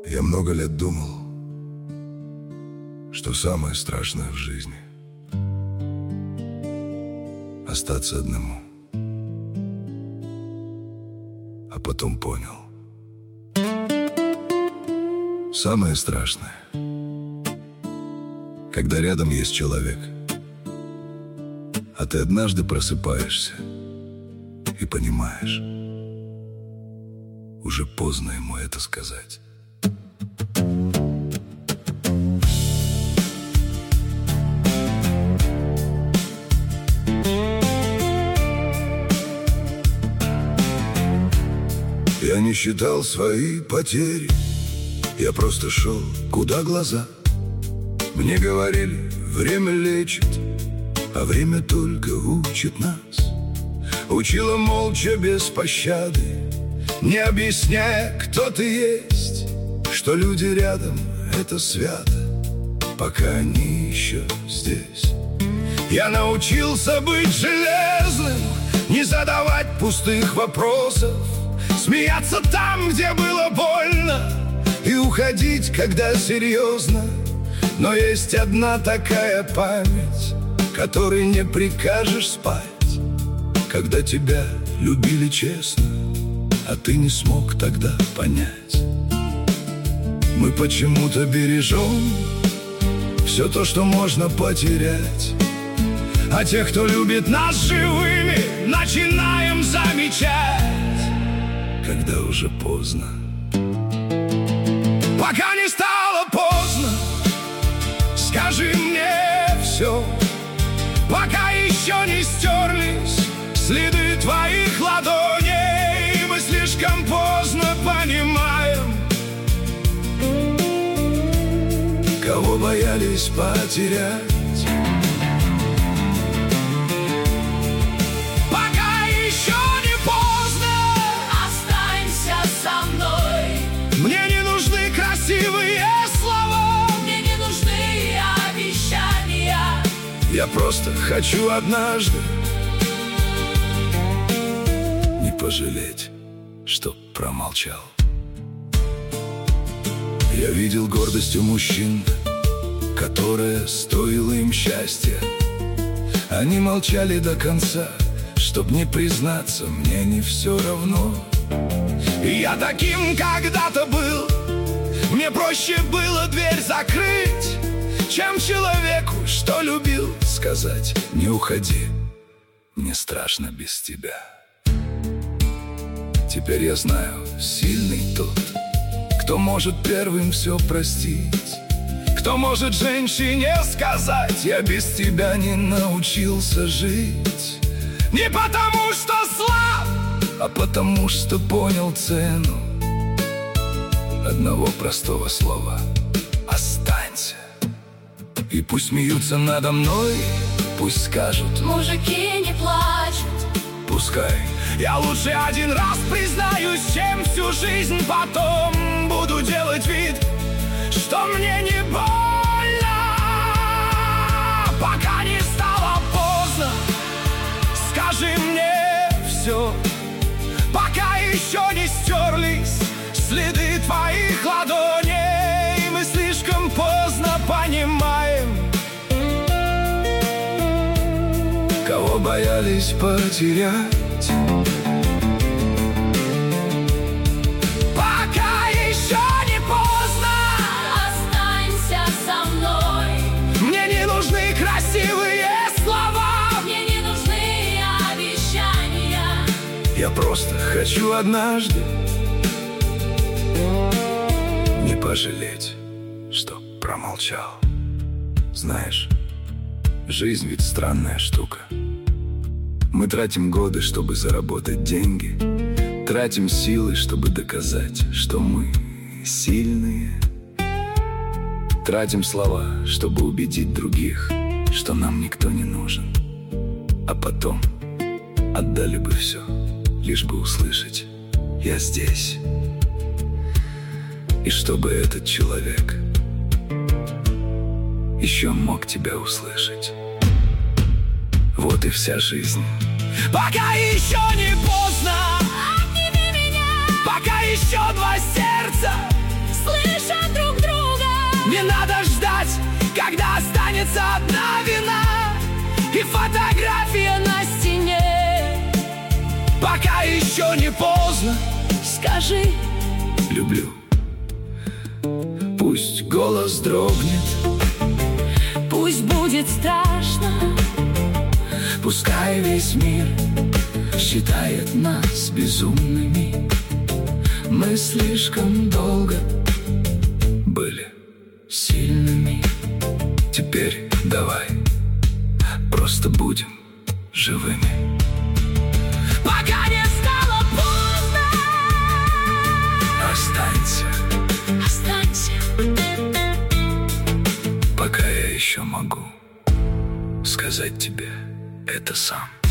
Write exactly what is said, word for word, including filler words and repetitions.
Я много лет думал, что самое страшное в жизни — остаться одному. А потом понял. Самое страшное, когда рядом есть человек, а ты однажды просыпаешься и понимаешь, уже поздно ему это сказать. Я не считал свои потери, я просто шел, куда глаза. Мне говорили, время лечит, а время только учит нас. Учила молча, без пощады, не объясняя, кто ты есть, что люди рядом — это свято, пока они еще здесь. Я научился быть железным, не задавать пустых вопросов, смеяться там, где было больно, и уходить, когда серьезно. Но есть одна такая память, которой не прикажешь спать, когда тебя любили честно, а ты не смог тогда понять. Мы почему-то бережем все то, что можно потерять, а тех, кто любит нас живыми, начинаем замечать, когда уже поздно. Пока не стало поздно, скажи мне все, пока еще не стерлись следы твоих ладоней. Мы слишком поздно понимаем, кого боялись потерять. Пока еще не поздно, останься со мной. Мне не нужны красивые слова, мне не нужны обещания. Я просто хочу однажды не пожалеть, что промолчал. Я видел гордость у мужчин, которая стоила им счастья. Они молчали до конца, чтоб не признаться, мне не все равно. И я таким когда-то был, мне проще было дверь закрыть, чем человеку, что любил, сказать: не уходи, мне страшно без тебя. Теперь я знаю, сильный тот, кто может первым все простить, кто может женщине сказать: я без тебя не научился жить. Не потому что слаб, а потому что понял цену одного простого слова: останься. И пусть смеются надо мной, пусть скажут: мужики не плачут. Пускай. Я лучше один раз признаюсь, чем всю жизнь потом буду делать вид, что мне не больно. Пока не стало поздно, скажи мне все, пока еще не стерлись следы твоих ладоней. Мы слишком поздно понимаем, кого боялись потерять. Пока еще не поздно, останься со мной. Мне не нужны красивые слова, мне не нужны обещания. я просто хочу однажды не пожалеть, что промолчал. Знаешь, жизнь ведь странная штука. Мы тратим годы, чтобы заработать деньги, тратим силы, чтобы доказать, что мы сильные, тратим слова, чтобы убедить других, что нам никто не нужен. А потом отдали бы все, лишь бы услышать: я здесь. И чтобы этот человек еще мог тебя услышать. Вот и вся жизнь. Пока еще не поздно, Обними меня, пока еще два сердца, слышь, Не надо ждать, когда останется одна вина и фотография на стене. Пока еще не поздно, скажи: люблю. Пусть голос дрогнет, пусть будет страшно, пускай весь мир считает нас безумными. Мы слишком долго были сильными. Теперь давай просто будем живыми. пока не стало поздно. Останься, Останься, пока я еще могу сказать тебе это сам.